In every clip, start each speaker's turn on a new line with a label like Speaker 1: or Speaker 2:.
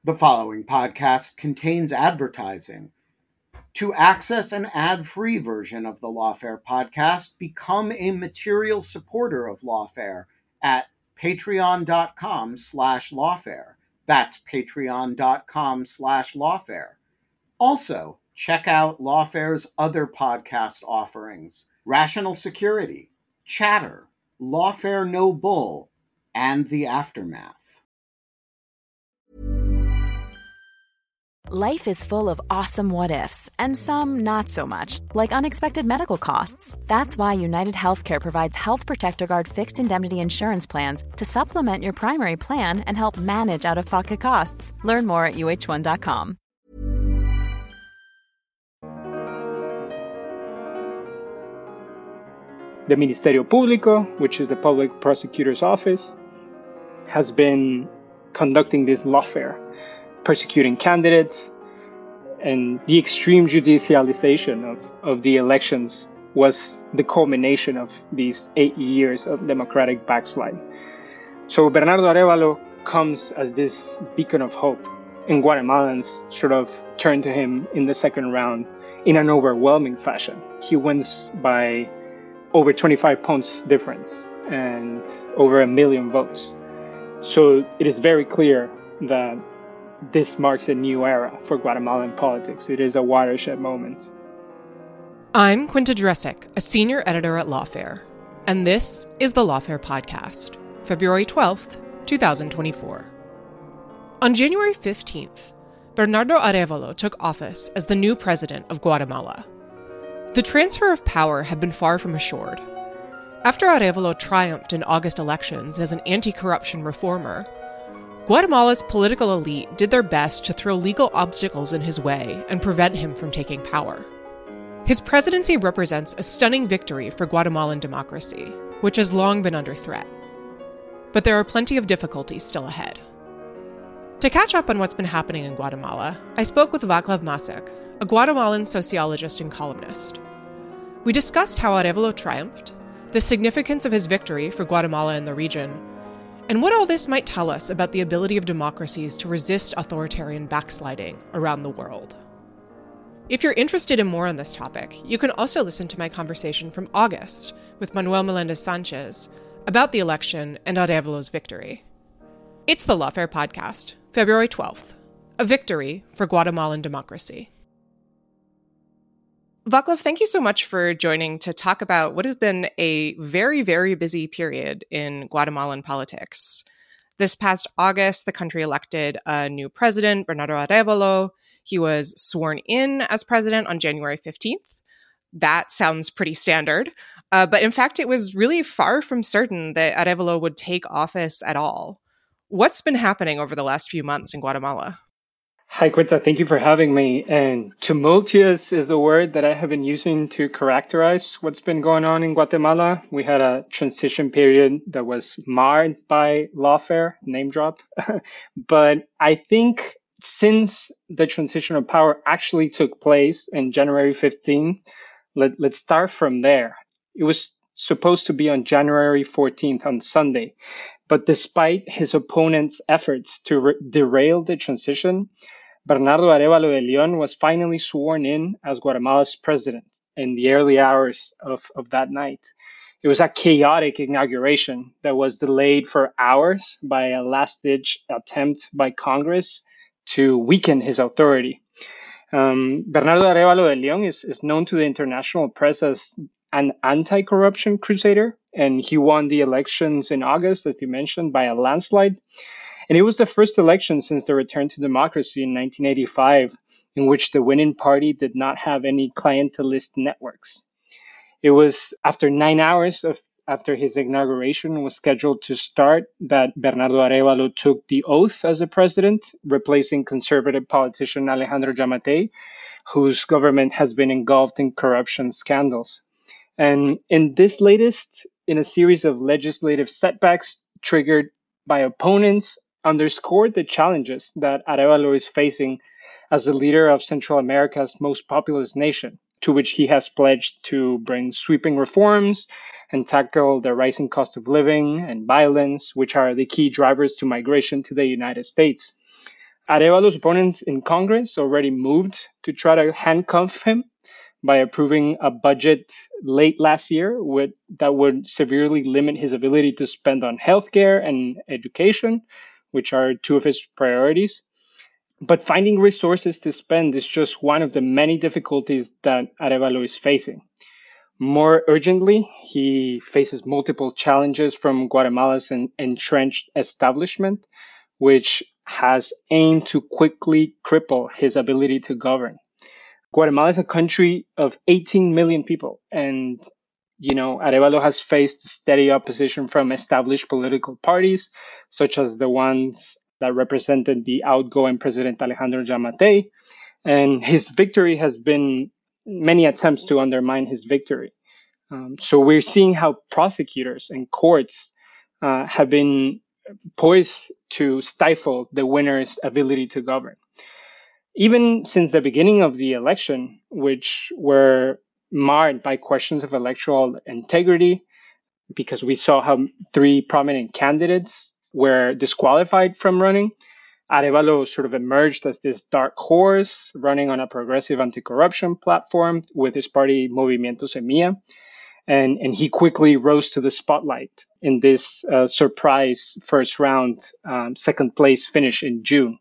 Speaker 1: The following podcast contains advertising. To access an ad-free version of the Lawfare podcast, become a material supporter of Lawfare at patreon.com/lawfare. That's patreon.com/lawfare. Also, check out Lawfare's other podcast offerings: Rational Security, Chatter, Lawfare No Bull, and The Aftermath.
Speaker 2: Life is full of awesome what-ifs, and some not so much, like unexpected medical costs. That's why United Healthcare provides Health Protector Guard fixed indemnity insurance plans to supplement your primary plan and help manage out-of-pocket costs. Learn more at uh1.com.
Speaker 3: The Ministerio Público, which is the public prosecutor's office, has been conducting this lawfare, persecuting candidates, and the extreme judicialization of the elections was the culmination of these 8 years of democratic backslide. So Bernardo Arévalo comes as this beacon of hope, and Guatemalans sort of turn to him in the second round in an overwhelming fashion. He wins by over 25 points difference and over 1 million votes. So it is very clear that this marks a new era for Guatemalan politics. It is a watershed moment.
Speaker 4: I'm Quinta Jurecic, a senior editor at Lawfare, and this is the Lawfare Podcast, February 12th, 2024. On January 15th, Bernardo Arévalo took office as the new president of Guatemala. The transfer of power had been far from assured. After Arévalo triumphed in August elections as an anti-corruption reformer, Guatemala's political elite did their best to throw legal obstacles in his way and prevent him from taking power. His presidency represents a stunning victory for Guatemalan democracy, which has long been under threat. But there are plenty of difficulties still ahead. To catch up on what's been happening in Guatemala, I spoke with Vaclav Macek, a Guatemalan sociologist and columnist. We discussed how Arévalo triumphed, the significance of his victory for Guatemala and the region, and what all this might tell us about the ability of democracies to resist authoritarian backsliding around the world. If you're interested in more on this topic, you can also listen to my conversation from August with Manuel Melendez-Sanchez about the election and Arévalo's victory. It's the Lawfare Podcast, February 12th, a victory for Guatemalan democracy. Vaclav, thank you so much for joining to talk about what has been a very, very busy period in Guatemalan politics. This past August, the country elected a new president, Bernardo Arévalo. He was sworn in as president on January 15th. That sounds pretty standard. But in fact, it was really far from certain that Arévalo would take office at all. What's been happening over the last few months in Guatemala?
Speaker 3: Hi, Quinta. Thank you for having me. And tumultuous is the word that I have been using to characterize what's been going on in Guatemala. We had a transition period that was marred by lawfare, name drop. But I think since the transition of power actually took place in January 15th, let's start from there. It was supposed to be on January 14th, on Sunday. But despite his opponent's efforts to derail the transition, Bernardo Arévalo de León was finally sworn in as Guatemala's president in the early hours of that night. It was a chaotic inauguration that was delayed for hours by a last-ditch attempt by Congress to weaken his authority. Bernardo Arévalo de León is known to the international press as an anti-corruption crusader, and he won the elections in August, as you mentioned, by a landslide. And it was the first election since the return to democracy in 1985 in which the winning party did not have any clientelist networks. It was after 9 hours after his inauguration was scheduled to start that Bernardo Arévalo took the oath as a president, replacing conservative politician Alejandro Yamatei, whose government has been engulfed in corruption scandals. And in this latest in a series of legislative setbacks triggered by opponents, underscored the challenges that Arévalo is facing as the leader of Central America's most populous nation, to which he has pledged to bring sweeping reforms and tackle the rising cost of living and violence, which are the key drivers to migration to the United States. Arevalo's opponents in Congress already moved to try to handcuff him by approving a budget late last year that would severely limit his ability to spend on healthcare and education, which are two of his priorities. But finding resources to spend is just one of the many difficulties that Arevalo is facing. More urgently, he faces multiple challenges from Guatemala's entrenched establishment, which has aimed to quickly cripple his ability to govern. Guatemala is a country of 18 million people, and Arevalo has faced steady opposition from established political parties, such as the ones that represented the outgoing President Alejandro Yamatei, and his victory has been many attempts to undermine his victory. So we're seeing how prosecutors and courts have been poised to stifle the winner's ability to govern. Even since the beginning of the election, which were marred by questions of electoral integrity, because we saw how 3 prominent candidates were disqualified from running, Arevalo sort of emerged as this dark horse running on a progressive anti-corruption platform with his party Movimiento Semilla. And he quickly rose to the spotlight in this surprise first round second place finish in June.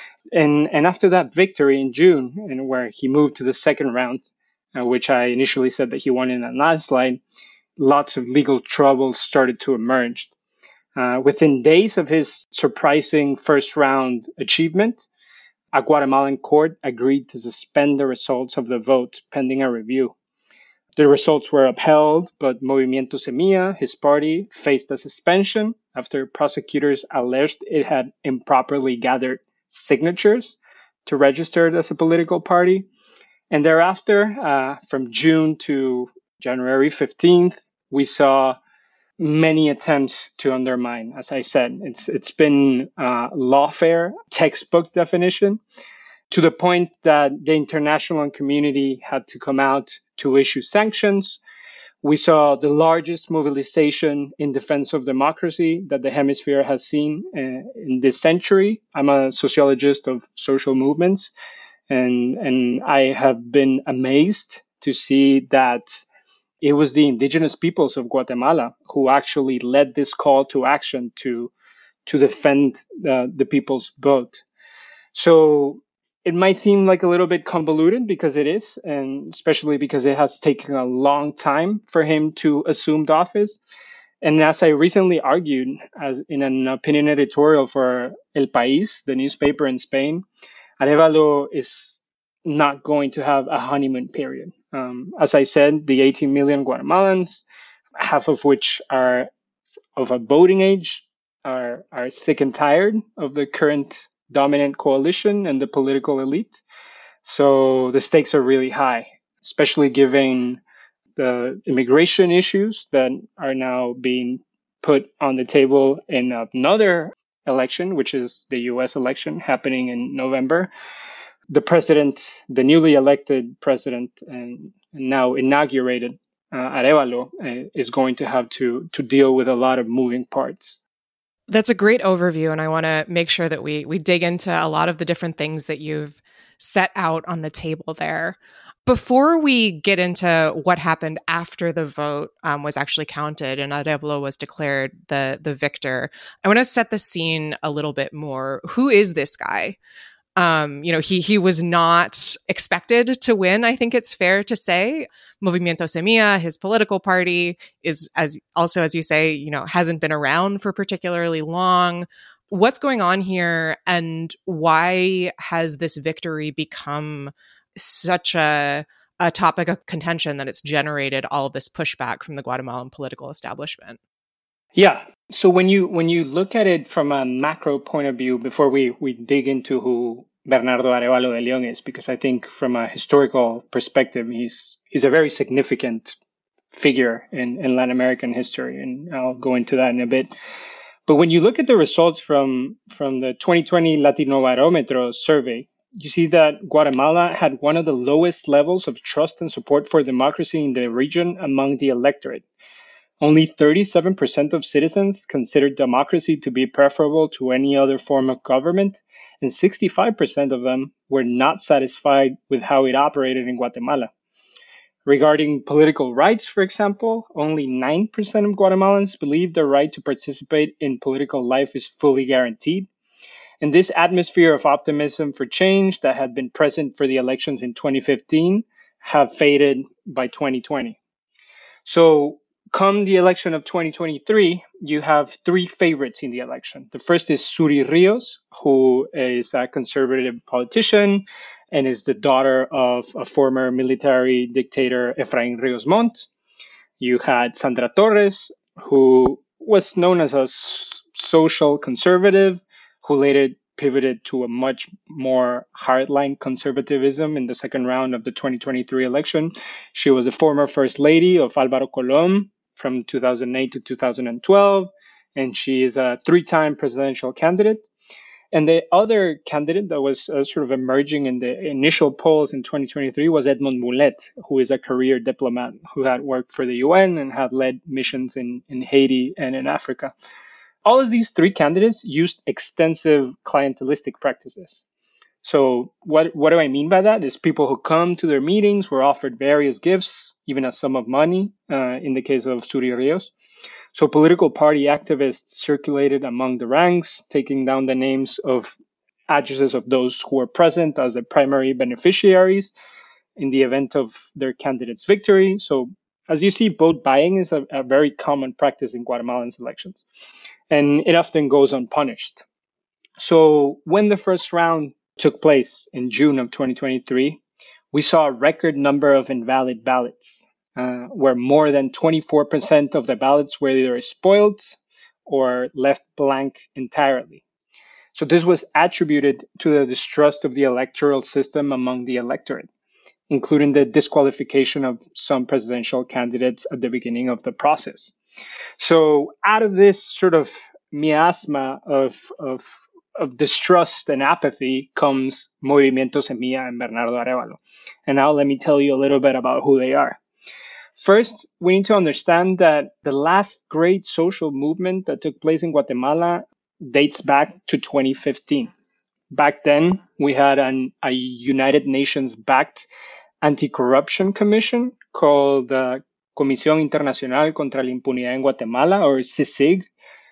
Speaker 3: And after that victory in June, and where he moved to the second round, which I initially said that he won in a landslide, lots of legal troubles started to emerge. Within days of his surprising first round achievement, a Guatemalan court agreed to suspend the results of the vote pending a review. The results were upheld, but Movimiento Semilla, his party, faced a suspension after prosecutors alleged it had improperly gathered signatures to register it as a political party. And thereafter, from June to January 15th, we saw many attempts to undermine. As I said, it's been lawfare textbook definition, to the point that the international community had to come out to issue sanctions. We saw the largest mobilization in defense of democracy that the hemisphere has seen in this century. I'm a sociologist of social movements, and I have been amazed to see that it was the indigenous peoples of Guatemala who actually led this call to action to defend the people's vote. So it might seem like a little bit convoluted, because it is, and especially because it has taken a long time for him to assume office. And as I recently argued as in an opinion editorial for El País, the newspaper in Spain, Arevalo is not going to have a honeymoon period. As I said, the 18 million Guatemalans, half of which are of a voting age, are sick and tired of the current dominant coalition and the political elite. So the stakes are really high, especially given the immigration issues that are now being put on the table in another election, which is the US election happening in November. The newly elected president and now inaugurated Arevalo is going to have to deal with a lot of moving parts.
Speaker 4: That's a great overview, and I want to make sure that we dig into a lot of the different things that you've set out on the table there. Before we get into what happened after the vote was actually counted and Arevalo was declared the victor, I want to set the scene a little bit more. Who is this guy? He was not expected to win, I think it's fair to say. Movimiento Semilla, his political party, is as you say, hasn't been around for particularly long. What's going on here, and why has this victory become such a topic of contention that it's generated all of this pushback from the Guatemalan political establishment?
Speaker 3: Yeah. So when you look at it from a macro point of view, before we dig into who Bernardo Arevalo de León is, because I think from a historical perspective, he's a very significant figure in Latin American history, and I'll go into that in a bit. But when you look at the results from the 2020 Latinobarometro survey, you see that Guatemala had one of the lowest levels of trust and support for democracy in the region among the electorate. Only 37% of citizens considered democracy to be preferable to any other form of government, and 65% of them were not satisfied with how it operated in Guatemala. Regarding political rights, for example, only 9% of Guatemalans believe their right to participate in political life is fully guaranteed. And this atmosphere of optimism for change that had been present for the elections in 2015 have faded by 2020. So come the election of 2023, you have three favorites in the election. The first is Suri Rios, who is a conservative politician and is the daughter of a former military dictator, Efraín Ríos Montt. You had Sandra Torres, who was known as a social conservative, who later pivoted to a much more hardline conservatism in the second round of the 2023 election. She was the former first lady of Álvaro Colón from 2008 to 2012, and she is a three-time presidential candidate. And the other candidate that was sort of emerging in the initial polls in 2023 was Edmond Mulet, who is a career diplomat who had worked for the UN and had led missions in Haiti and in Africa. All of these three candidates used extensive clientelistic practices. So what do I mean by that? Is people who come to their meetings were offered various gifts, even a sum of money, in the case of Suri Rios. So political party activists circulated among the ranks, taking down the names of addresses of those who were present as the primary beneficiaries in the event of their candidate's victory. So as you see, vote buying is a very common practice in Guatemalan elections, and it often goes unpunished. So when the first round took place in June of 2023, we saw a record number of invalid ballots, where more than 24% of the ballots were either spoiled or left blank entirely. So this was attributed to the distrust of the electoral system among the electorate, including the disqualification of some presidential candidates at the beginning of the process. So out of this sort of miasma of distrust and apathy comes Movimiento Semilla and Bernardo Arévalo. And now let me tell you a little bit about who they are. First, we need to understand that the last great social movement that took place in Guatemala dates back to 2015. Back then, we had a United Nations-backed anti-corruption commission called the Comisión Internacional contra la Impunidad en Guatemala, or CICIG.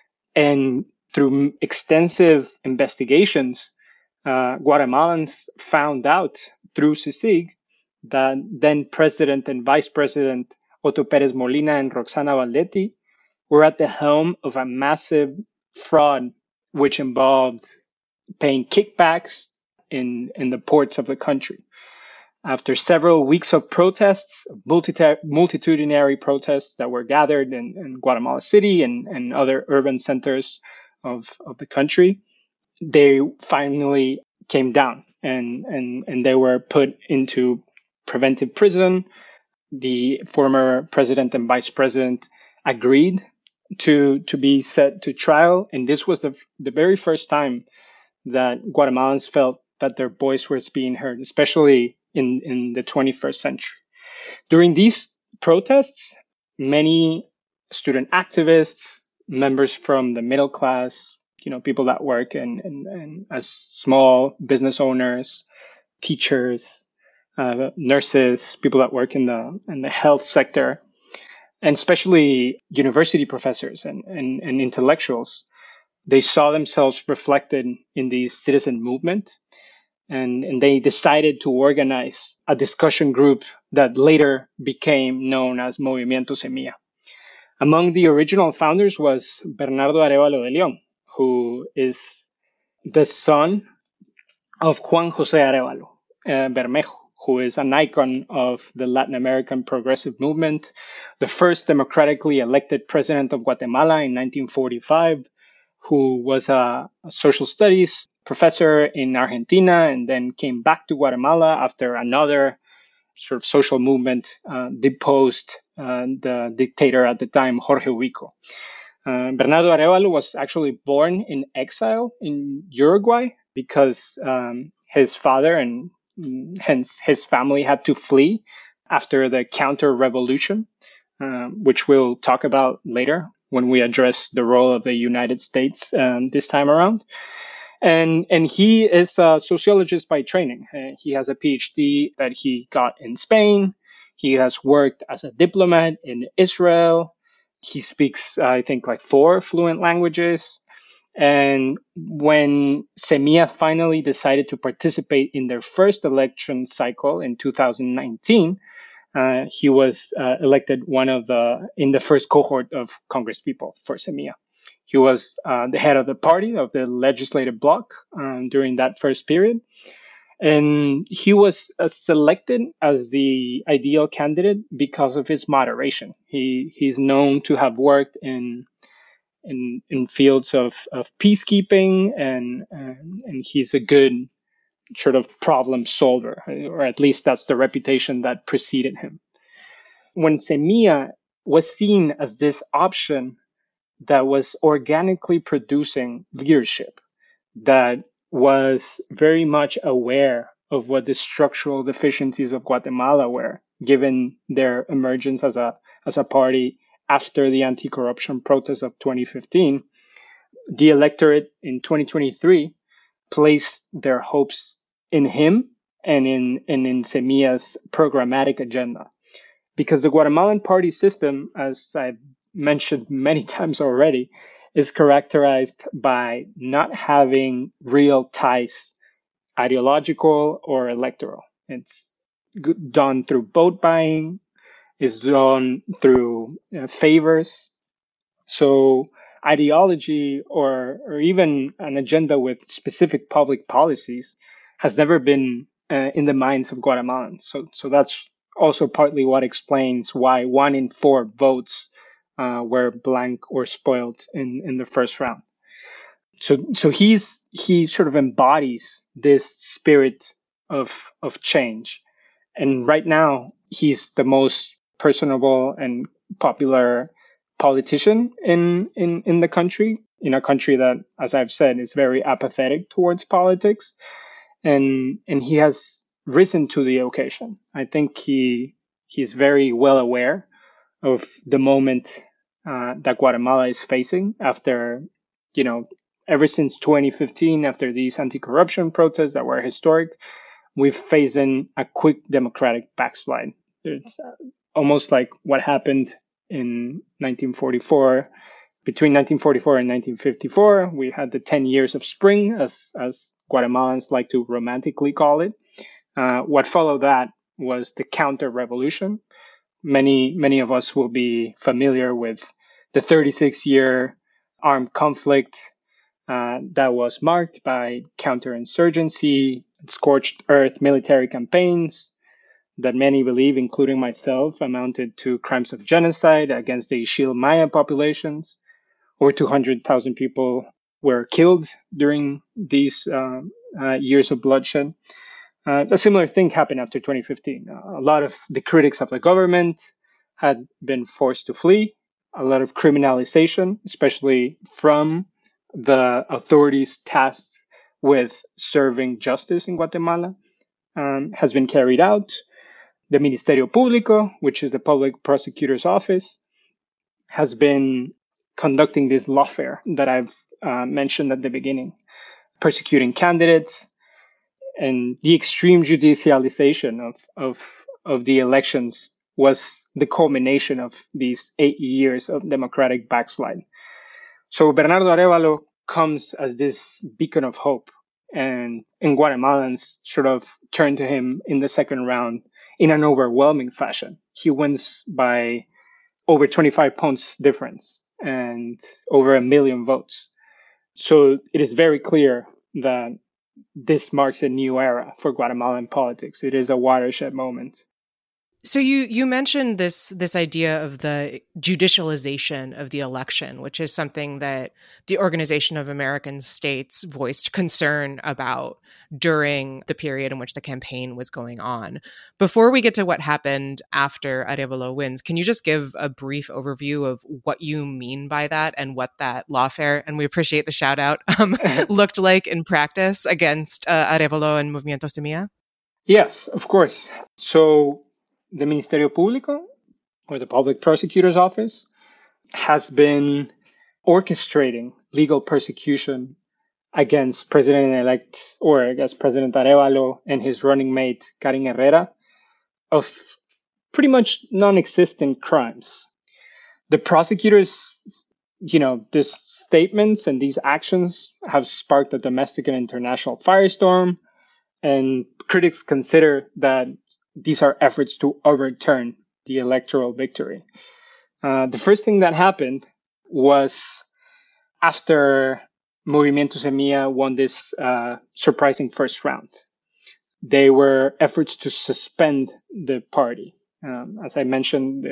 Speaker 3: And through extensive investigations, Guatemalans found out through CICIG that then President and Vice President Otto Pérez Molina and Roxana Valdetti were at the helm of a massive fraud, which involved paying kickbacks in the ports of the country. After several weeks of protests, multitudinary protests that were gathered in Guatemala City and other urban centers of the country, they finally came down and they were put into preventive prison. The former president and vice president agreed to be set to trial. And this was the very first time that Guatemalans felt that their voice was being heard, especially in the 21st century. During these protests, many student activists, members from the middle class, people that work and as small business owners, teachers, nurses, people that work in the health sector, and especially university professors and intellectuals, they saw themselves reflected in the citizen movement. And they decided to organize a discussion group that later became known as Movimiento Semilla. Among the original founders was Bernardo Arévalo de León, who is the son of Juan José Arévalo Bermejo, who is an icon of the Latin American progressive movement, the first democratically elected president of Guatemala in 1945, who was a social studies professor in Argentina and then came back to Guatemala after another sort of social movement deposed the dictator at the time, Jorge Ubico. Bernardo Arévalo was actually born in exile in Uruguay because his father and hence his family had to flee after the counter-revolution, which we'll talk about later when we address the role of the United States this time around. And he is a sociologist by training. He has a PhD that he got in Spain. He has worked as a diplomat in Israel. He speaks, I think, like 4 fluent languages. And when Semilla finally decided to participate in their first election cycle in 2019, he was elected in the first cohort of Congresspeople for Semilla. He was the head of the party, of the legislative bloc during that first period. And he was selected as the ideal candidate because of his moderation. He's known to have worked in fields of peacekeeping, and he's a good sort of problem solver, or at least that's the reputation that preceded him. When Semilla was seen as this option that was organically producing leadership, that was very much aware of what the structural deficiencies of Guatemala were, given their emergence as a party after the anti-corruption protests of 2015, the electorate in 2023 placed their hopes in him and in Semilla's programmatic agenda. Because the Guatemalan party system, as I've mentioned many times already, is characterized by not having real ties, ideological or electoral. It's done through vote buying, it's done through favors. So ideology or even an agenda with specific public policies has never been in the minds of Guatemalans. So that's also partly what explains why 1 in 4 votes were blank or spoiled in the first round. So he sort of embodies this spirit of change, and right now he's the most personable and popular politician in the country, in a country that, as I've said, is very apathetic towards politics, and he has risen to the occasion. I think he's very well aware of the moment that Guatemala is facing after, ever since 2015, after these anti-corruption protests that were historic, we've faced a quick democratic backslide. It's almost like what happened in 1944. Between 1944 and 1954, we had the 10 years of spring, as Guatemalans like to romantically call it. What followed that was the counter-revolution. Many of us will be familiar with the 36-year armed conflict that was marked by counterinsurgency, scorched earth military campaigns that many believe, including myself, amounted to crimes of genocide against the Ixil Maya populations. Over 200,000 people were killed during these years of bloodshed. A similar thing happened after 2015. A lot of the critics of the government had been forced to flee. A lot of criminalization, especially from the authorities tasked with serving justice in Guatemala, has been carried out. The Ministerio Público, which is the public prosecutor's office, has been conducting this lawfare that I've mentioned at the beginning, persecuting candidates, and the extreme judicialization of the elections was the culmination of these 8 years of democratic backslide. So Bernardo Arévalo comes as this beacon of hope, and Guatemalans sort of turn to him in the second round in an overwhelming fashion. He wins by over 25 points difference and over 1 million votes. So it is very clear that this marks a new era for Guatemalan politics. It is a watershed moment.
Speaker 4: So you mentioned this idea of the judicialization of the election, which is something that the Organization of American States voiced concern about during the period in which the campaign was going on. Before we get to what happened after Arévalo wins, can you just give a brief overview of what you mean by that and what that lawfare, and we appreciate the shout out, looked like in practice against Arévalo and Movimiento Semilla?
Speaker 3: Yes, of course. So the Ministerio Público, or the Public Prosecutor's Office, has been orchestrating legal persecution against President-elect, or I guess President Arevalo and his running mate, Karin Herrera, of pretty much non-existent crimes. The prosecutors, these statements and these actions have sparked a domestic and international firestorm, and critics consider that these are efforts to overturn the electoral victory. The first thing that happened was after Movimiento Semilla won this surprising first round. They were efforts to suspend the party. As I mentioned,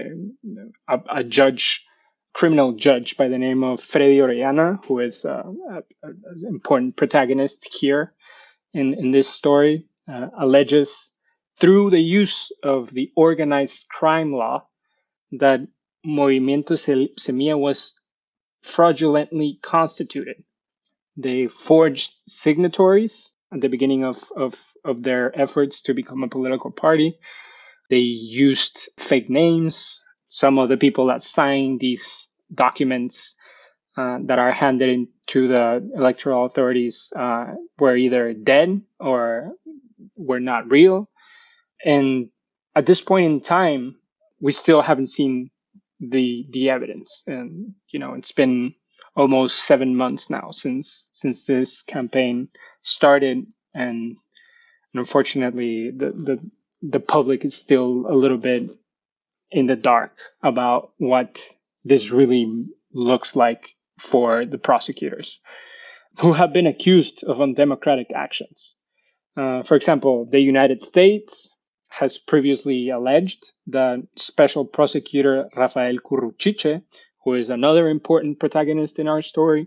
Speaker 3: a criminal judge by the name of Freddy Orellana, who is an important protagonist here in this story, alleges through the use of the organized crime law that Movimiento Semilla was fraudulently constituted. They forged signatories at the beginning of their efforts to become a political party. They used fake names. Some of the people that signed these documents that are handed in to the electoral authorities were either dead or were not real. And at this point in time, we still haven't seen the evidence. And, it's been almost 7 months now since this campaign started. And unfortunately, the public is still a little bit in the dark about what this really looks like for the prosecutors, who have been accused of undemocratic actions. For example, the United States has previously alleged that Special Prosecutor Rafael Curruchiche, who is another important protagonist in our story,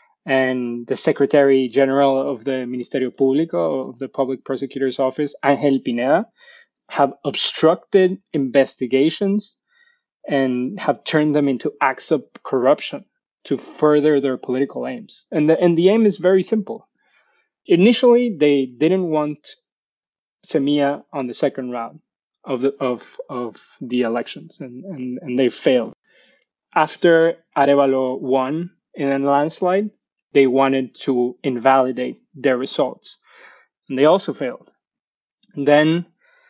Speaker 3: and the Secretary General of the Ministerio Público, of the Public Prosecutor's Office, Ángel Pineda, have obstructed investigations and have turned them into acts of corruption to further their political aims. And the aim is very simple. Initially, they didn't want Semilla on the second round of the elections, and they failed. After Arevalo won in a landslide, they wanted to invalidate their results, and they also failed. And then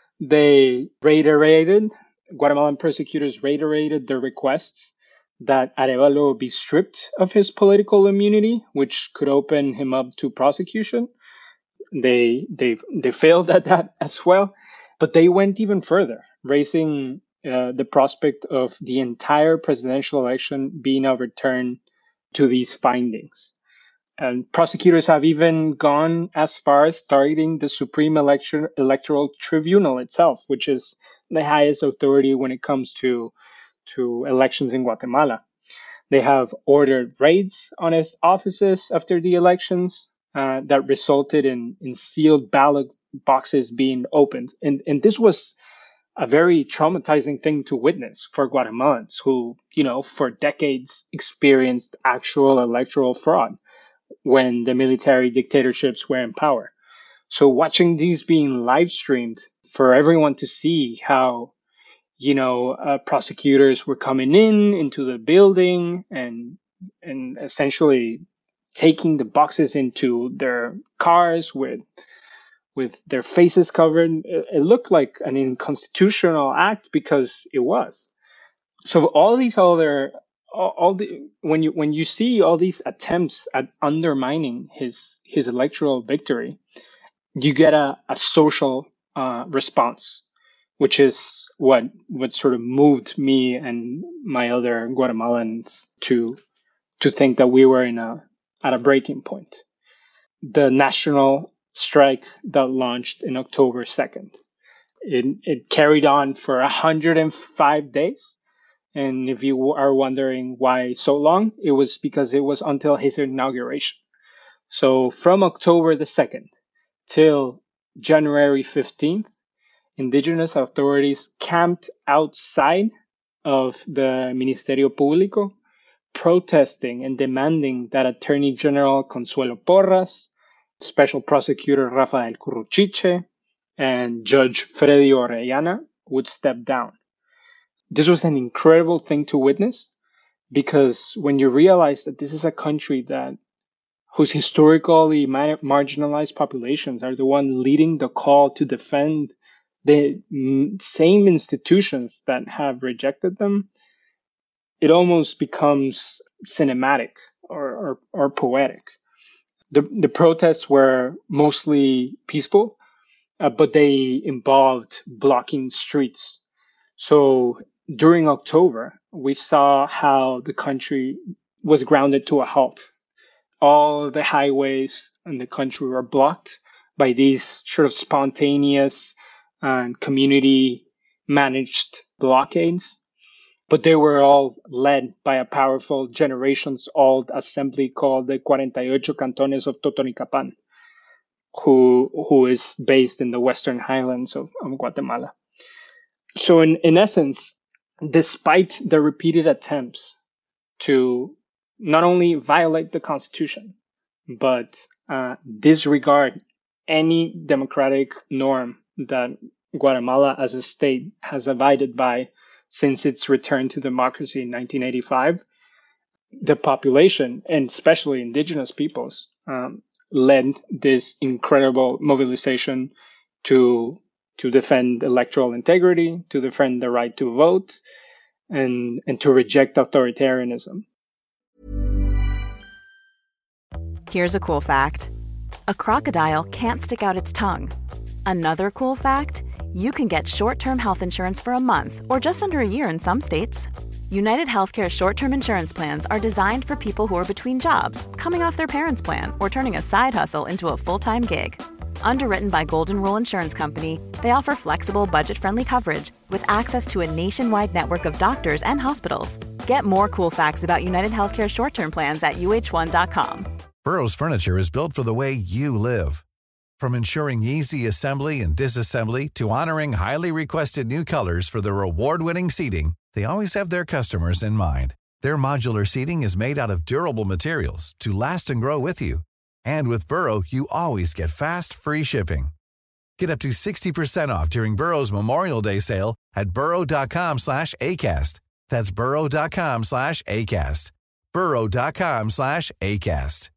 Speaker 3: Guatemalan prosecutors reiterated their requests that Arevalo be stripped of his political immunity, which could open him up to prosecution. They failed at that as well, but they went even further, raising the prospect of the entire presidential election being overturned to these findings. And prosecutors have even gone as far as targeting the Supreme Electoral Tribunal itself, which is the highest authority when it comes to elections in Guatemala. They have ordered raids on its offices after the elections that resulted in sealed ballot boxes being opened. And this was a very traumatizing thing to witness for Guatemalans who, for decades experienced actual electoral fraud when the military dictatorships were in power. So watching these being live streamed for everyone to see how, prosecutors were coming into the building and essentially taking the boxes into their cars with their faces covered, it looked like an unconstitutional act because it was. So all these other, when you see all these attempts at undermining his electoral victory, you get a social response, which is what sort of moved me and my other Guatemalans to think that we were at a breaking point. The national strike that launched in October 2nd. It carried on for 105 days. And if you are wondering why so long, it was because it was until his inauguration. So from October the 2nd till January 15th, indigenous authorities camped outside of the Ministerio Público, protesting and demanding that Attorney General Consuelo Porras, Special Prosecutor Rafael Curruchiche, and Judge Freddy Orellana would step down. This was an incredible thing to witness because when you realize that this is a country that whose historically marginalized populations are the one leading the call to defend the same institutions that have rejected them, it almost becomes cinematic or poetic. The protests were mostly peaceful, but they involved blocking streets. So during October, we saw how the country was grounded to a halt. All the highways in the country were blocked by these sort of spontaneous and community managed blockades. But they were all led by a powerful generations old assembly called the 48 Cantones of Totonicapán, who is based in the western highlands of Guatemala. So in essence, despite the repeated attempts to not only violate the Constitution, but disregard any democratic norm that Guatemala as a state has abided by since its return to democracy in 1985, the population, and especially indigenous peoples, led this incredible mobilization to defend electoral integrity, to defend the right to vote, and to reject authoritarianism.
Speaker 2: Here's a cool fact. A crocodile can't stick out its tongue. Another cool fact, you can get short-term health insurance for a month or just under a year in some states. United Healthcare short-term insurance plans are designed for people who are between jobs, coming off their parents' plan, or turning a side hustle into a full-time gig. Underwritten by Golden Rule Insurance Company, they offer flexible, budget-friendly coverage with access to a nationwide network of doctors and hospitals. Get more cool facts about United Healthcare short-term plans at uh1.com.
Speaker 5: Burrow's furniture is built for the way you live. From ensuring easy assembly and disassembly to honoring highly requested new colors for their award-winning seating, they always have their customers in mind. Their modular seating is made out of durable materials to last and grow with you. And with Burrow, you always get fast, free shipping. Get up to 60% off during Burrow's Memorial Day sale at burrow.com/ACAST. That's burrow.com/ACAST. burrow.com/ACAST.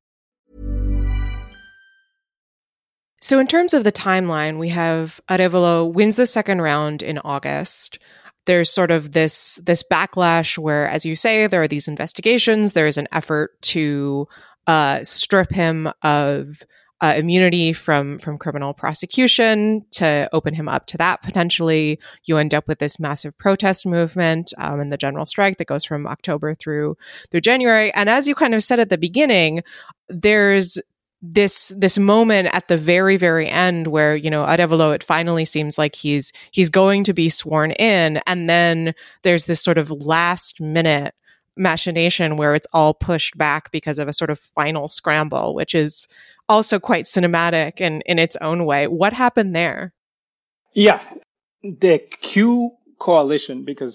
Speaker 4: So in terms of the timeline, we have Arévalo wins the second round in August. There's sort of this backlash where, as you say, there are these investigations. There is an effort to strip him of immunity from criminal prosecution, to open him up to that potentially. You end up with this massive protest movement and the general strike that goes from October through January. And as you kind of said at the beginning, there's this moment at the very, very end where, Arévalo, it finally seems like he's going to be sworn in. And then there's this sort of last minute machination where it's all pushed back because of a sort of final scramble, which is also quite cinematic in its own way. What happened there?
Speaker 3: Yeah, the Q coalition, because,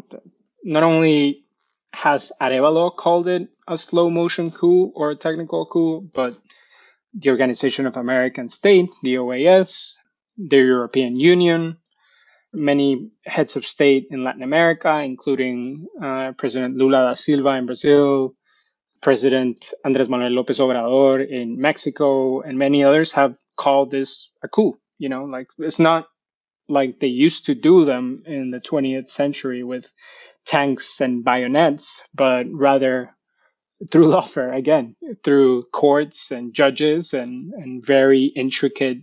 Speaker 3: not only has Arévalo called it a slow motion coup or a technical coup, but the Organization of American States, the OAS, the European Union, many heads of state in Latin America, including President Lula da Silva in Brazil, President Andrés Manuel López Obrador in Mexico, and many others have called this a coup. It's not like they used to do them in the 20th century with tanks and bayonets, but rather through lawfare, again, through courts and judges and very intricate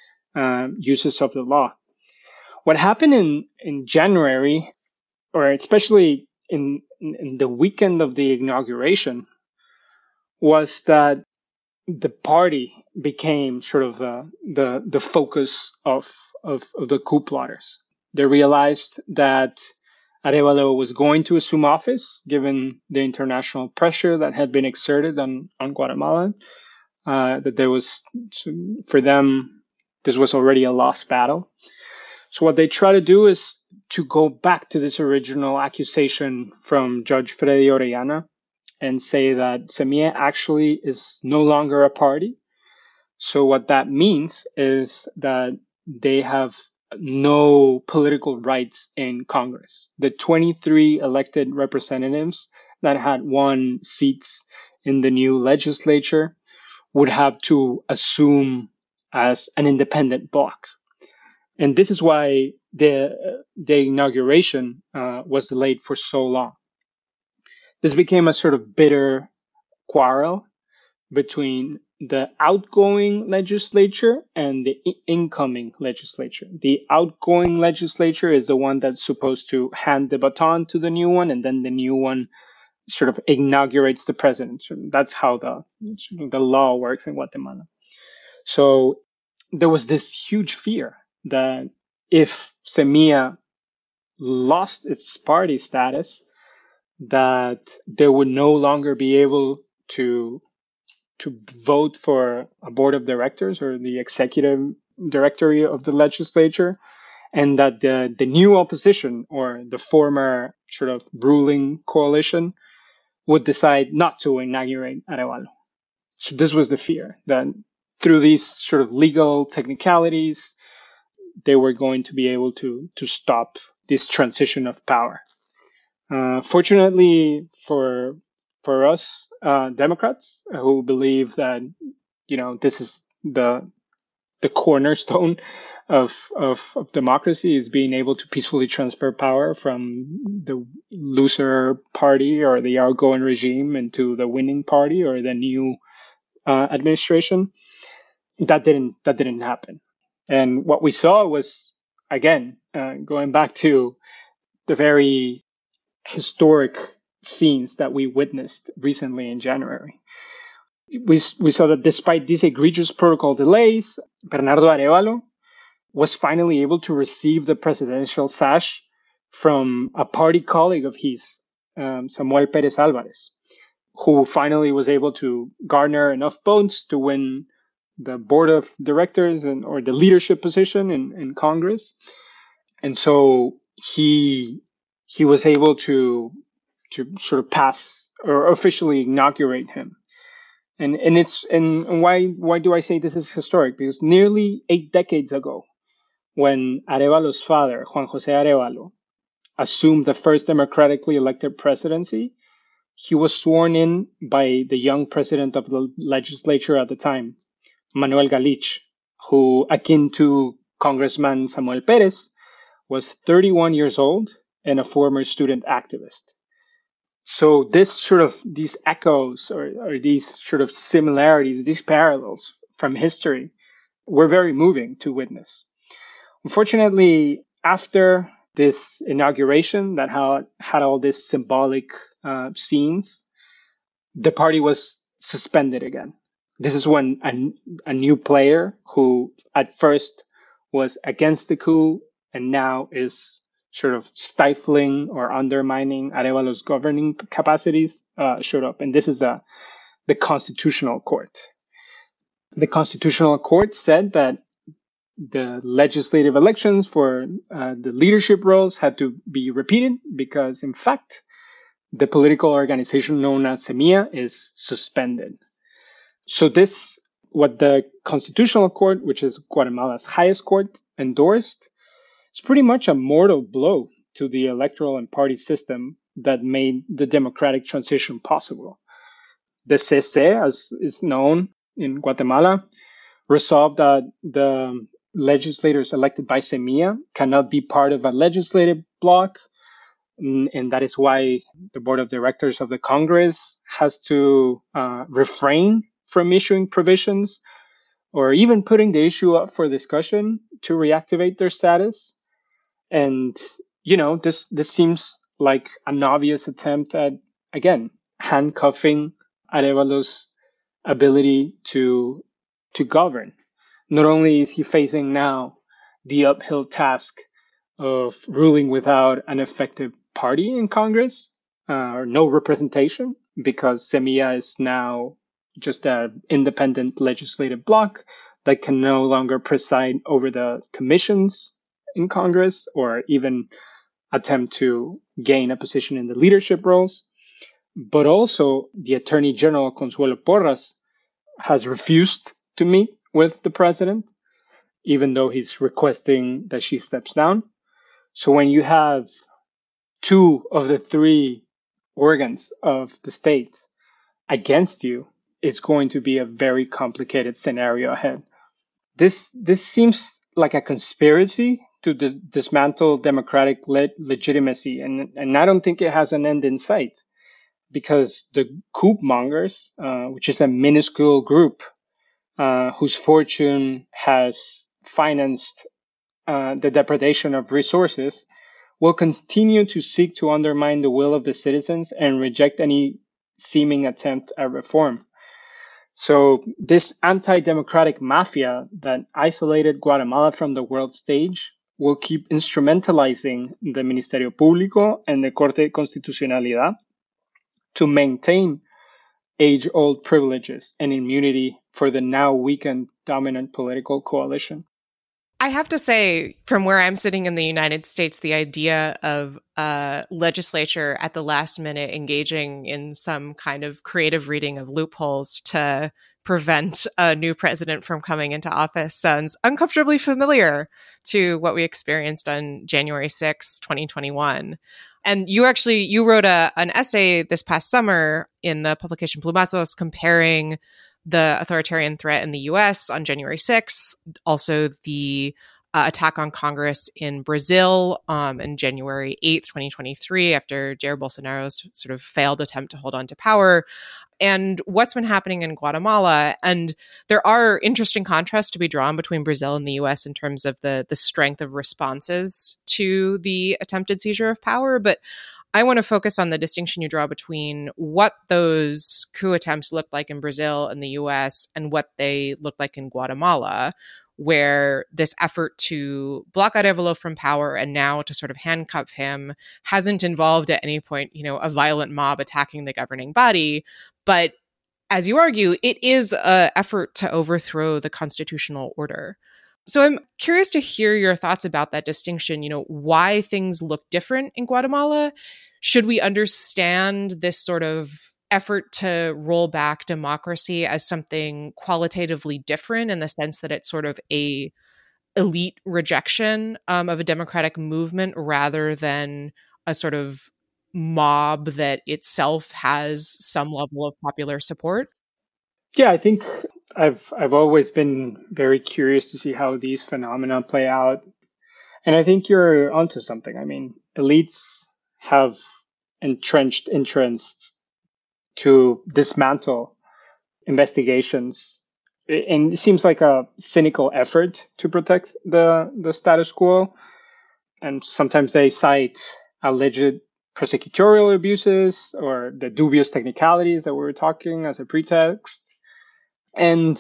Speaker 3: uses of the law. What happened in January, or especially in the weekend of the inauguration, was that the party became sort of the focus of the coup plotters. They realized that Arévalo was going to assume office, given the international pressure that had been exerted on Guatemala, that there was, for them, this was already a lost battle. So what they try to do is to go back to this original accusation from Judge Freddy Orellana and say that Semilla actually is no longer a party. So what that means is that they have no political rights in Congress. The 23 elected representatives that had won seats in the new legislature would have to assume as an independent bloc. And this is why the inauguration was delayed for so long. This became a sort of bitter quarrel between the outgoing legislature and the incoming legislature. The outgoing legislature is the one that's supposed to hand the baton to the new one, and then the new one sort of inaugurates the president. So that's how the law works in Guatemala. So there was this huge fear that if Semilla lost its party status, that they would no longer be able to vote for a board of directors or the executive directory of the legislature, and that the new opposition or the former sort of ruling coalition would decide not to inaugurate Arevalo. So this was the fear, that through these sort of legal technicalities, they were going to be able to stop this transition of power. Fortunately for us Democrats who believe that this is the cornerstone of democracy, is being able to peacefully transfer power from the loser party or the outgoing regime into the winning party or the new administration. That didn't happen. And what we saw was, again, going back to the very historic scenes that we witnessed recently in January. We saw that despite these egregious protocol delays, Bernardo Arevalo was finally able to receive the presidential sash from a party colleague of his, Samuel Pérez Álvarez, who finally was able to garner enough votes to win the board of directors or the leadership position in Congress. And so he was able to sort of pass or officially inaugurate him. And why do I say this is historic? Because nearly 8 decades ago, when Arevalo's father, Juan José Arevalo, assumed the first democratically elected presidency, he was sworn in by the young president of the legislature at the time, Manuel Galich, who, akin to Congressman Samuel Pérez, was 31 years old and a former student activist. So these echoes or these sort of similarities, these parallels from history were very moving to witness. Unfortunately, after this inauguration that had all these symbolic scenes, the party was suspended again. This is when a new player who at first was against the coup and now is sort of stifling or undermining Arevalo's governing capacities showed up. And this is the Constitutional Court. The Constitutional Court said that the legislative elections for the leadership roles had to be repeated because, in fact, the political organization known as Semilla is suspended. So what the Constitutional Court, which is Guatemala's highest court, endorsed, it's pretty much a mortal blow to the electoral and party system that made the democratic transition possible. The CC, as is known in Guatemala, resolved that the legislators elected by Semilla cannot be part of a legislative bloc, and that is why the board of directors of the Congress has to refrain from issuing provisions or even putting the issue up for discussion to reactivate their status. And, this seems like an obvious attempt at, again, handcuffing Arevalo's ability to govern. Not only is he facing now the uphill task of ruling without an effective party in Congress, or no representation, because Semilla is now just an independent legislative bloc that can no longer preside over the commissions in Congress or even attempt to gain a position in the leadership roles. But also the Attorney General, Consuelo Porras, has refused to meet with the president, even though he's requesting that she steps down. So when you have 2 of the 3 organs of the state against you, is going to be a very complicated scenario ahead. This seems like a conspiracy to dismantle democratic legitimacy, and I don't think it has an end in sight, because the coup mongers, which is a minuscule group whose fortune has financed the depredation of resources, will continue to seek to undermine the will of the citizens and reject any seeming attempt at reform. So this anti-democratic mafia that isolated Guatemala from the world stage will keep instrumentalizing the Ministerio Público and the Corte de Constitucionalidad to maintain age-old privileges and immunity for the now weakened dominant political coalition.
Speaker 4: I have to say, from where I'm sitting in the United States, the idea of a legislature at the last minute engaging in some kind of creative reading of loopholes to prevent a new president from coming into office sounds uncomfortably familiar to what we experienced on January 6, 2021. And you wrote an essay this past summer in the publication Plumazos comparing the authoritarian threat in the U.S. on January 6th, also the attack on Congress in Brazil on January 8th, 2023, after Jair Bolsonaro's sort of failed attempt to hold on to power, and what's been happening in Guatemala. And there are interesting contrasts to be drawn between Brazil and the U.S. in terms of the strength of responses to the attempted seizure of power. But I want to focus on the distinction you draw between what those coup attempts looked like in Brazil and the US and what they looked like in Guatemala, where this effort to block Arevalo from power and now to sort of handcuff him hasn't involved at any point, a violent mob attacking the governing body. But as you argue, it is an effort to overthrow the constitutional order. So I'm curious to hear your thoughts about that distinction, why things look different in Guatemala. Should we understand this sort of effort to roll back democracy as something qualitatively different in the sense that it's sort of a elite rejection of a democratic movement rather than a sort of mob that itself has some level of popular support?
Speaker 3: Yeah, I think I've always been very curious to see how these phenomena play out. And I think you're onto something. I mean, elites have entrenched interests to dismantle investigations. And it seems like a cynical effort to protect the status quo. And sometimes they cite alleged prosecutorial abuses or the dubious technicalities that we were talking as a pretext. And,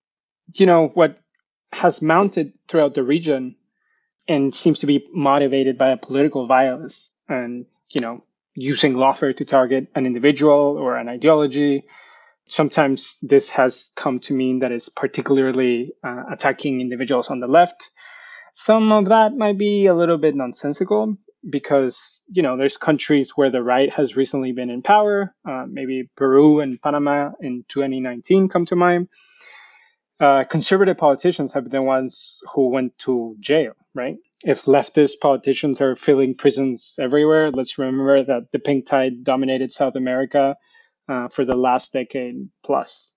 Speaker 3: what has mounted throughout the region and seems to be motivated by a political violence and, using lawfare to target an individual or an ideology. Sometimes this has come to mean that it's particularly attacking individuals on the left. Some of that might be a little bit nonsensical because, there's countries where the right has recently been in power. Maybe Peru and Panama in 2019 come to mind. Conservative politicians have been the ones who went to jail, right? If leftist politicians are filling prisons everywhere, let's remember that the pink tide dominated South America for the last decade plus.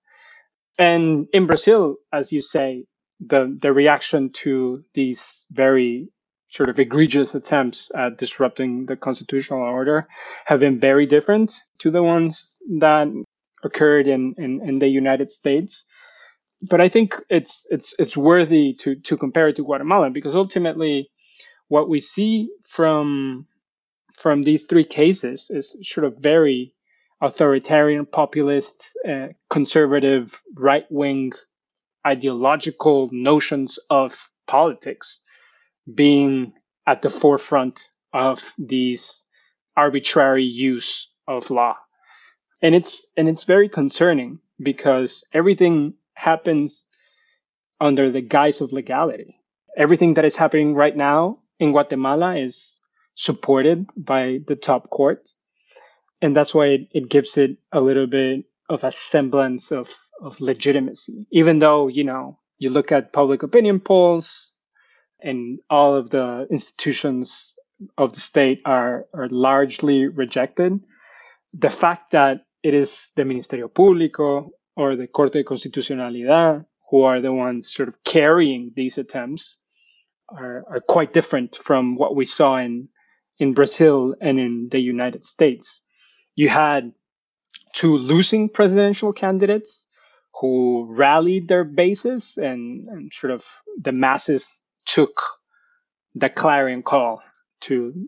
Speaker 3: And in Brazil, as you say, the reaction to these very sort of egregious attempts at disrupting the constitutional order have been very different to the ones that occurred in the United States. But I think it's worthy to compare it to Guatemala, because ultimately what we see from these three cases is sort of very authoritarian, populist, conservative, right-wing ideological notions of politics being at the forefront of these arbitrary use of law. And it's very concerning because everything happens under the guise of legality. Everything that is happening right now in Guatemala is supported by the top court. And that's why it gives it a little bit of a semblance of legitimacy. Even though, you look at public opinion polls and all of the institutions of the state are largely rejected, the fact that it is the Ministerio Público or the Corte de Constitucionalidad, who are the ones sort of carrying these attempts, are quite different from what we saw in Brazil and in the United States. You had two losing presidential candidates who rallied their bases, and sort of the masses took the clarion call to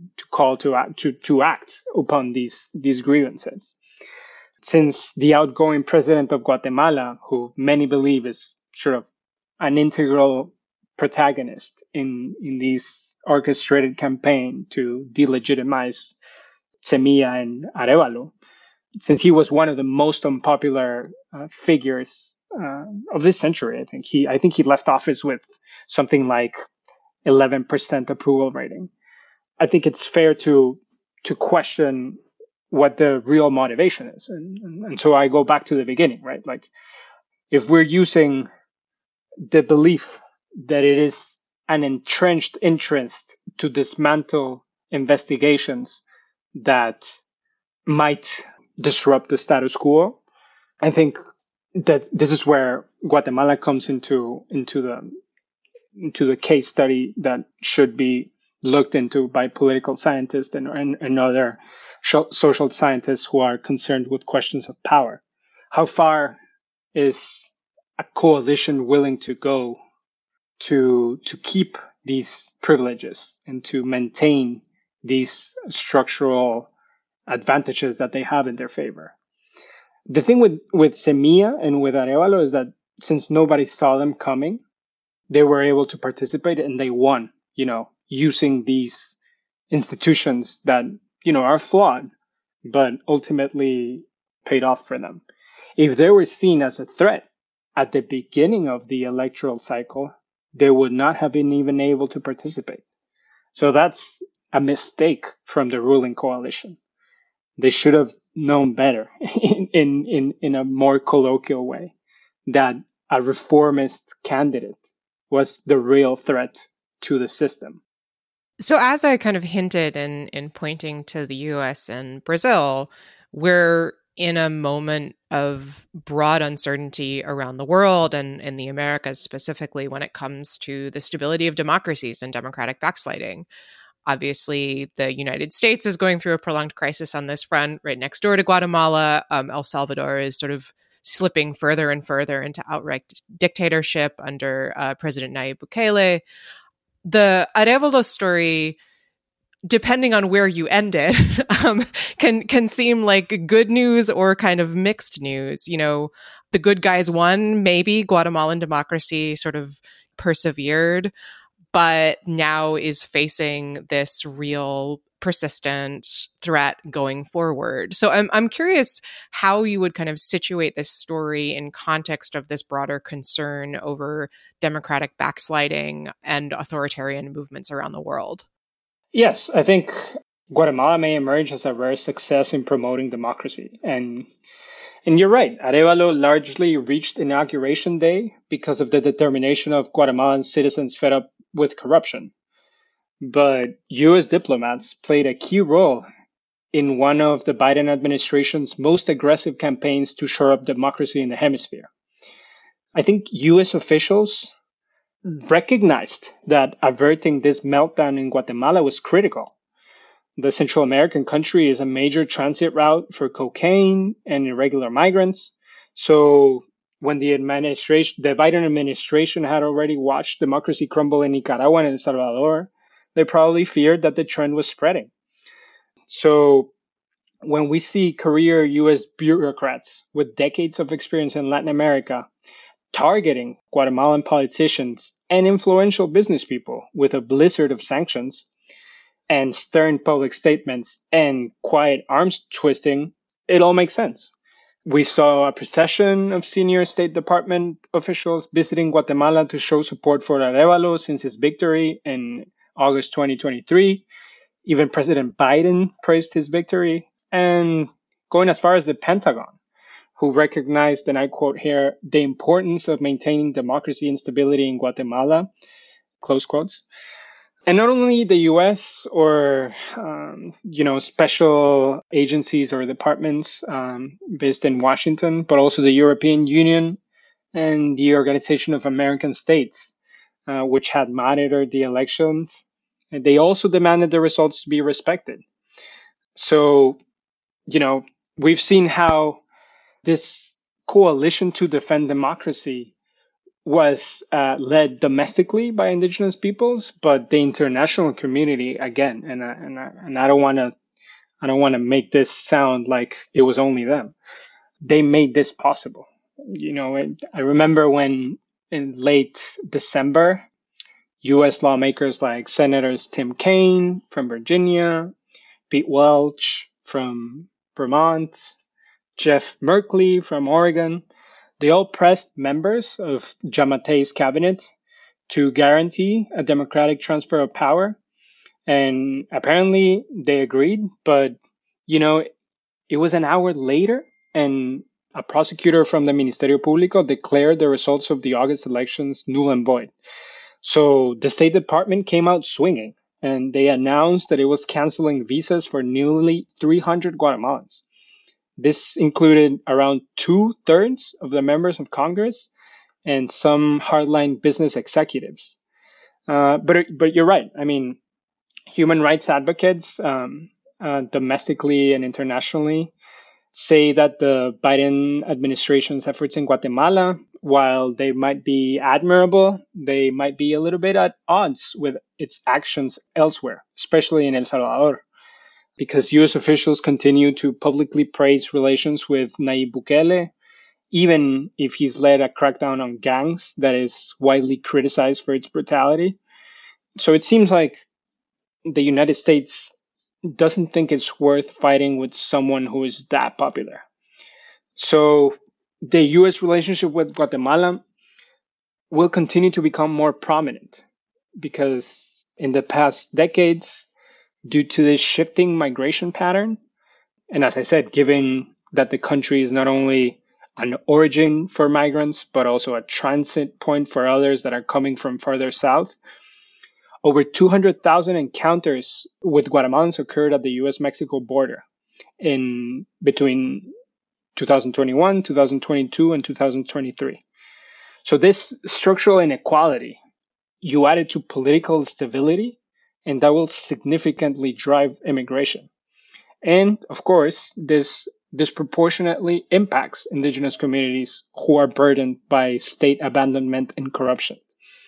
Speaker 3: act upon these grievances. Since the outgoing president of Guatemala, who many believe is sort of an integral protagonist in this orchestrated campaign to delegitimize Semilla and Arevalo, since he was one of the most unpopular figures of this century, I think he left office with something like 11% approval rating. I think it's fair to question what the real motivation is, and so I go back to the beginning, right? Like, if we're using the belief that it is an entrenched interest to dismantle investigations that might disrupt the status quo, I think that this is where Guatemala comes into the case study that should be looked into by political scientists and other social scientists who are concerned with questions of power. How far is a coalition willing to go to keep these privileges and to maintain these structural advantages that they have in their favor? The thing with Semilla and with Arevalo is that since nobody saw them coming, they were able to participate and they won, using these institutions that, are flawed, but ultimately paid off for them. If they were seen as a threat at the beginning of the electoral cycle, they would not have been even able to participate. So that's a mistake from the ruling coalition. They should have known better in a more colloquial way that a reformist candidate was the real threat to the system.
Speaker 4: So as I kind of hinted in pointing to the US and Brazil, we're in a moment of broad uncertainty around the world and in the Americas specifically when it comes to the stability of democracies and democratic backsliding. Obviously, the United States is going through a prolonged crisis on this front. Right next door to Guatemala, El Salvador is sort of slipping further and further into outright dictatorship under President Nayib Bukele. The Arevalo story, depending on where you end it, can seem like good news or kind of mixed news. The good guys won, maybe Guatemalan democracy sort of persevered, but now is facing this real persistent threat going forward. So I'm curious how you would kind of situate this story in context of this broader concern over democratic backsliding and authoritarian movements around the world.
Speaker 3: Yes, I think Guatemala may emerge as a rare success in promoting democracy. And you're right, Arevalo largely reached Inauguration Day because of the determination of Guatemalan citizens fed up with corruption. But U.S. diplomats played a key role in one of the Biden administration's most aggressive campaigns to shore up democracy in the hemisphere. I think U.S. officials recognized that averting this meltdown in Guatemala was critical. The Central American country is a major transit route for cocaine and irregular migrants. So when the Biden administration had already watched democracy crumble in Nicaragua and El Salvador, they probably feared that the trend was spreading. So when we see career U.S. bureaucrats with decades of experience in Latin America targeting Guatemalan politicians and influential business people with a blizzard of sanctions and stern public statements and quiet arms twisting, it all makes sense. We saw a procession of senior State Department officials visiting Guatemala to show support for Arevalo since his victory in August 2023. Even President Biden praised his victory, and going as far as the Pentagon, who recognized, and I quote here, the importance of maintaining democracy and stability in Guatemala, close quotes. And not only the U.S. or, special agencies or departments based in Washington, but also the European Union and the Organization of American States, which had monitored the elections. And they also demanded the results to be respected. So, we've seen how this coalition to defend democracy was led domestically by indigenous peoples, but the international community again, and I don't want to make this sound like it was only them. They made this possible. I remember when in late December, U.S. lawmakers like Senators Tim Kaine from Virginia, Pete Welch from Vermont, Jeff Merkley from Oregon, they all pressed members of Giamattei's cabinet to guarantee a democratic transfer of power. And apparently they agreed, but, it was an hour later and a prosecutor from the Ministerio Público declared the results of the August elections null and void. So the State Department came out swinging and they announced that it was canceling visas for nearly 300 Guatemalans. This included around 2/3 of the members of Congress and some hardline business executives. But you're right. I mean, human rights advocates, domestically and internationally, say that the Biden administration's efforts in Guatemala, while they might be admirable, they might be a little bit at odds with its actions elsewhere, especially in El Salvador, because U.S. officials continue to publicly praise relations with Nayib Bukele, even if he's led a crackdown on gangs that is widely criticized for its brutality. So it seems like the United States doesn't think it's worth fighting with someone who is that popular. So the U.S. relationship with Guatemala will continue to become more prominent because in the past decades, due to this shifting migration pattern, and as I said, given that the country is not only an origin for migrants, but also a transit point for others that are coming from further south, over 200,000 encounters with Guatemalans occurred at the U.S.-Mexico border in between 2021, 2022, and 2023. So this structural inequality, you add it to political instability, and that will significantly drive immigration. And of course, this disproportionately impacts indigenous communities who are burdened by state abandonment and corruption.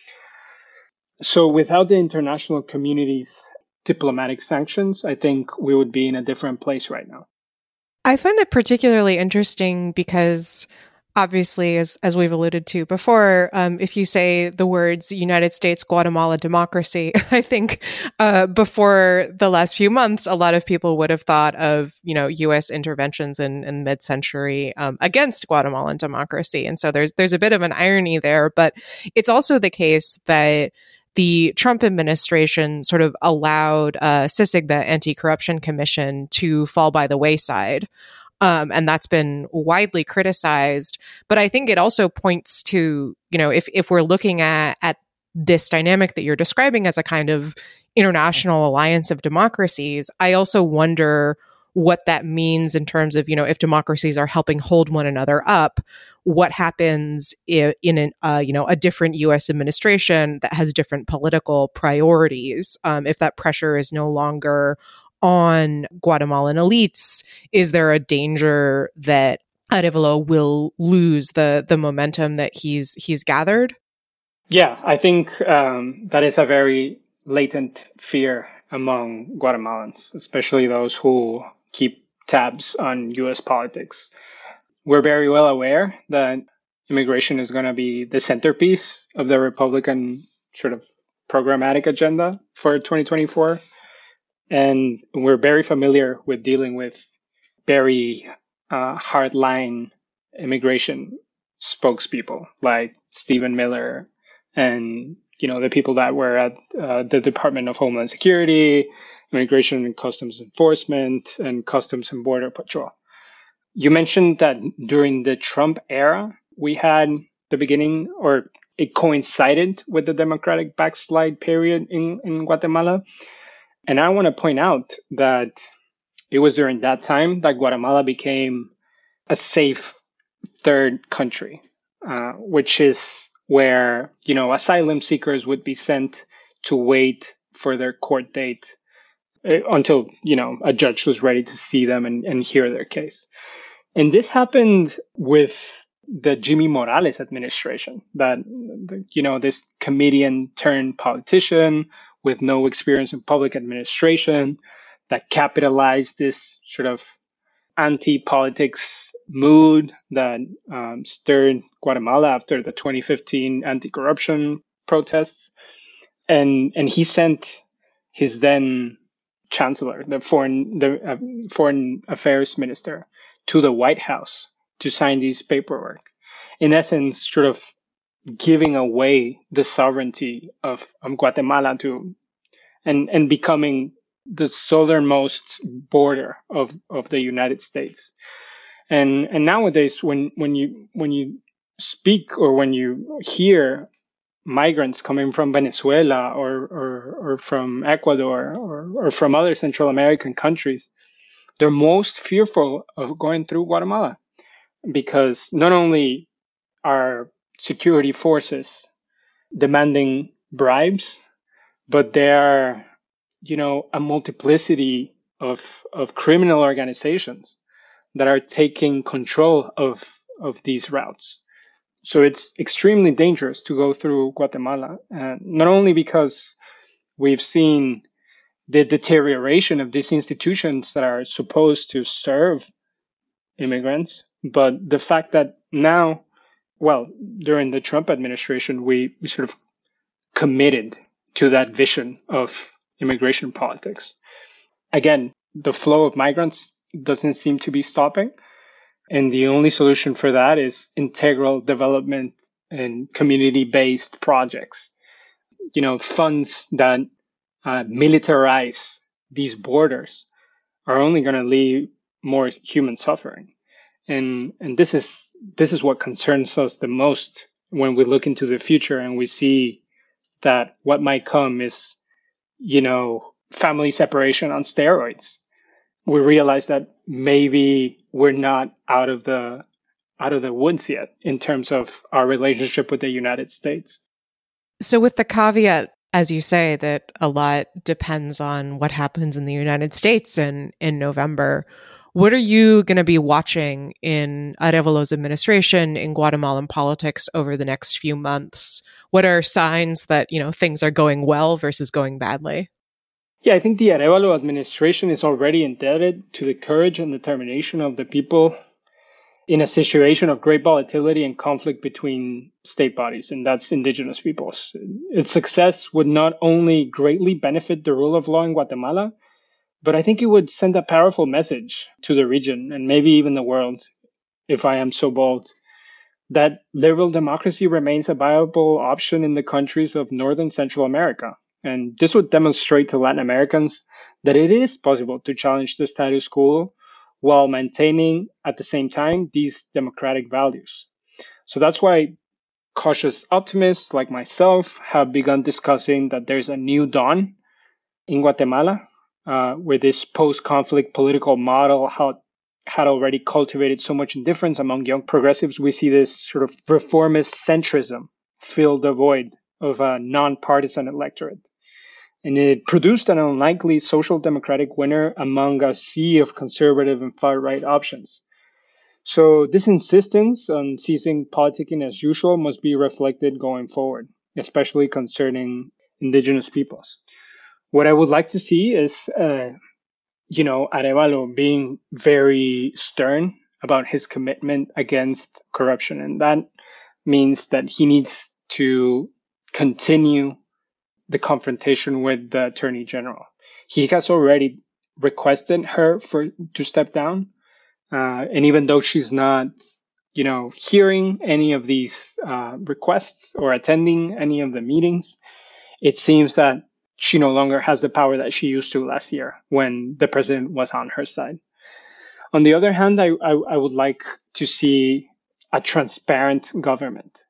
Speaker 3: So without the international community's diplomatic sanctions, I think we would be in a different place right now.
Speaker 4: I find that particularly interesting because obviously, as we've alluded to before, if you say the words United States, Guatemala, democracy, I think before the last few months, a lot of people would have thought of, U.S. interventions in mid-century against Guatemalan democracy. And so there's a bit of an irony there, but it's also the case that the Trump administration sort of allowed CICIG, the Anti-Corruption Commission, to fall by the wayside. And that's been widely criticized. But I think it also points to, if we're looking at this dynamic that you're describing as a kind of international alliance of democracies, I also wonder what that means in terms of, if democracies are helping hold one another up, what happens in a different U.S. administration that has different political priorities, if that pressure is no longer on Guatemalan elites. Is there a danger that Arevalo will lose the momentum that he's gathered?
Speaker 3: Yeah, I think that is a very latent fear among Guatemalans, especially those who keep tabs on U.S. politics. We're very well aware that immigration is going to be the centerpiece of the Republican sort of programmatic agenda for 2024. And we're very familiar with dealing with very hardline immigration spokespeople like Stephen Miller and, the people that were at the Department of Homeland Security, Immigration and Customs Enforcement, and Customs and Border Patrol. You mentioned that during the Trump era, we had the beginning, or it coincided with the democratic backslide period in Guatemala. And I want to point out that it was during that time that Guatemala became a safe third country, which is where, asylum seekers would be sent to wait for their court date until, a judge was ready to see them and hear their case. And this happened with the Jimmy Morales administration, that, this comedian turned politician with no experience in public administration that capitalized this sort of anti-politics mood that stirred Guatemala after the 2015 anti-corruption protests. And he sent his then chancellor, the foreign affairs minister, to the White House to sign these paperwork. In essence, sort of giving away the sovereignty of Guatemala and becoming the southernmost border of the United States. And nowadays, when you speak or when you hear migrants coming from Venezuela or from Ecuador or from other Central American countries, they're most fearful of going through Guatemala, because not only are security forces demanding bribes, but there are, a multiplicity of criminal organizations that are taking control of these routes. So it's extremely dangerous to go through Guatemala, not only because we've seen the deterioration of these institutions that are supposed to serve immigrants, but the fact that now, during the Trump administration, we sort of committed to that vision of immigration politics. Again, the flow of migrants doesn't seem to be stopping. And the only solution for that is integral development and community-based projects. Funds that militarize these borders are only going to leave more human suffering. And this is what concerns us the most when we look into the future and we see that what might come is, family separation on steroids. We realize that maybe we're not out of the woods yet in terms of our relationship with the United States.
Speaker 4: So with the caveat, as you say, that a lot depends on what happens in the United States in November, what are you going to be watching in Arévalo's administration, in Guatemalan politics over the next few months? What are signs that, things are going well versus going badly?
Speaker 3: Yeah, I think the Arévalo administration is already indebted to the courage and determination of the people in a situation of great volatility and conflict between state bodies, and that's indigenous peoples. Its success would not only greatly benefit the rule of law in Guatemala, but I think it would send a powerful message to the region and maybe even the world, if I am so bold, that liberal democracy remains a viable option in the countries of Northern Central America. And this would demonstrate to Latin Americans that it is possible to challenge the status quo while maintaining at the same time these democratic values. So that's why cautious optimists like myself have begun discussing that there's a new dawn in Guatemala, where this post-conflict political model had already cultivated so much indifference among young progressives. We see this sort of reformist centrism fill the void of a non-partisan electorate. And it produced an unlikely social democratic winner among a sea of conservative and far-right options. So this insistence on ceasing politicking as usual must be reflected going forward, especially concerning indigenous peoples. What I would like to see is, Arévalo being very stern about his commitment against corruption. And that means that he needs to continue the confrontation with the Attorney General. He has already requested her to step down. And even though she's not, hearing any of these requests or attending any of the meetings, it seems that she no longer has the power that she used to last year when the president was on her side. On the other hand, I would like to see a transparent government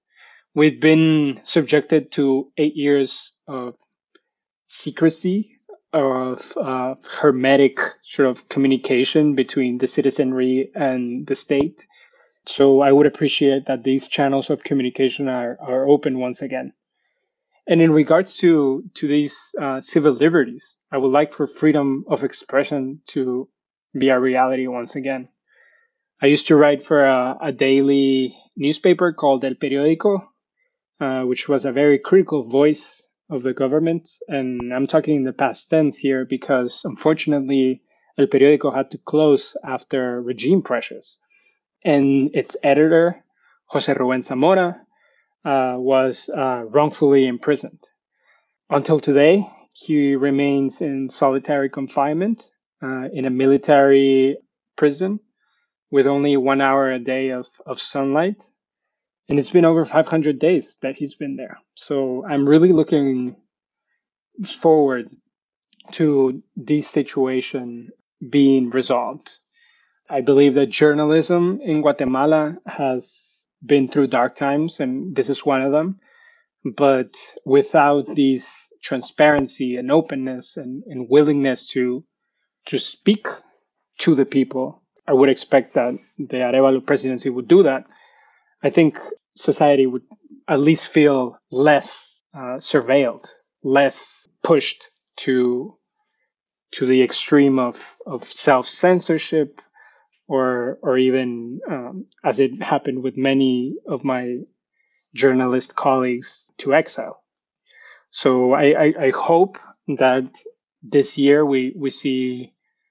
Speaker 3: We've been subjected to 8 years of secrecy, of hermetic sort of communication between the citizenry and the state. So I would appreciate that these channels of communication are open once again. And in regards to these civil liberties, I would like for freedom of expression to be a reality once again. I used to write for a daily newspaper called El Periódico, which was a very critical voice of the government. And I'm talking in the past tense here because, unfortunately, El Periódico had to close after regime pressures. And its editor, José Rubén Zamora, was wrongfully imprisoned. Until today, he remains in solitary confinement in a military prison with only 1 hour a day of sunlight. And it's been over 500 days that he's been there. So I'm really looking forward to this situation being resolved. I believe that journalism in Guatemala has been through dark times, and this is one of them. But without this transparency and openness and willingness to speak to the people, I would expect that the Arévalo presidency would do that. I think society would at least feel less surveilled, less pushed to the extreme of self-censorship, or even, as it happened with many of my journalist colleagues, to exile. So I hope that this year we see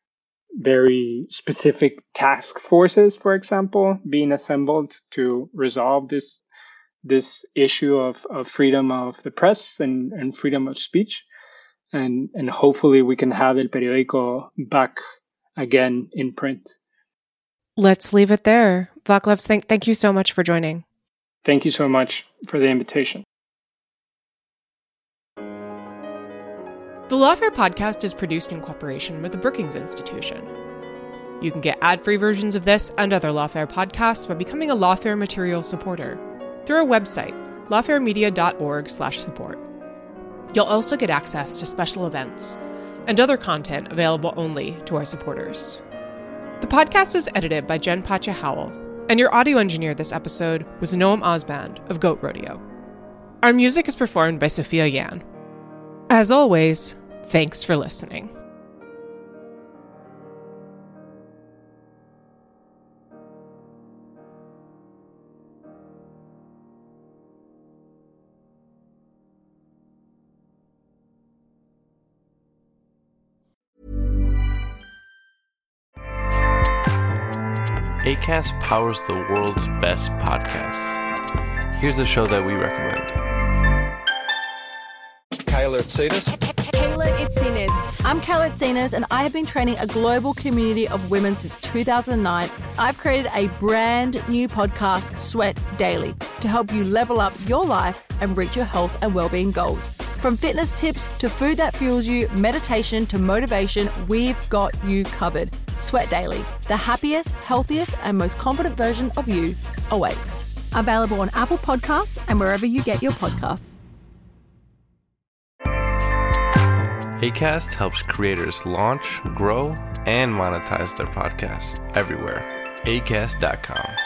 Speaker 3: very specific task forces, for example, being assembled to resolve this issue of freedom of the press and freedom of speech. And hopefully we can have El Periódico back again in print.
Speaker 4: Let's leave it there. Vaclav, thank you so much for joining.
Speaker 3: Thank you so much for the invitation.
Speaker 4: The Lawfare podcast is produced in cooperation with the Brookings Institution. You can get ad-free versions of this and other Lawfare podcasts by becoming a Lawfare Material supporter through our website, lawfaremedia.org/support. You'll also get access to special events and other content available only to our supporters. The podcast is edited by Jen Pacha Howell, and your audio engineer this episode was Noam Osband of Goat Rodeo. Our music is performed by Sophia Yan. As always, thanks for listening.
Speaker 6: Acast powers the world's best podcasts. Here's a show that we recommend.
Speaker 7: Kayla Itsinas.
Speaker 8: Kayla Itsinas. I'm Kayla Itsinas, and I have been training a global community of women since 2009. I've created a brand new podcast, Sweat Daily, to help you level up your life and reach your health and well-being goals. From fitness tips to food that fuels you, meditation to motivation, we've got you covered. Sweat Daily, the happiest, healthiest, and most confident version of you awaits. Available on Apple Podcasts and wherever you get your podcasts.
Speaker 6: Acast helps creators launch, grow, and monetize their podcasts everywhere. Acast.com.